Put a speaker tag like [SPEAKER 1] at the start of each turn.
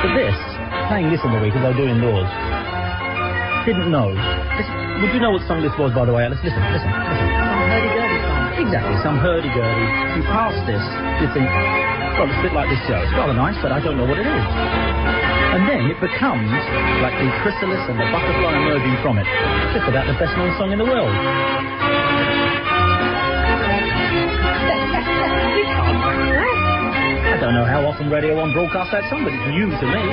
[SPEAKER 1] But this, playing this in the week as I do indoors, didn't know. Would you know what song this was, by the way, Alice? Listen.
[SPEAKER 2] Some hurdy-gurdy song.
[SPEAKER 1] Exactly, some hurdy-gurdy. You pass this, you think, well, it's a bit like this show. It's rather nice, but I don't know what it is. And then it becomes like the chrysalis and the butterfly emerging from it. Just about the best known song in the world. I don't know how often Radio 1 broadcasts that song, but it's new to me.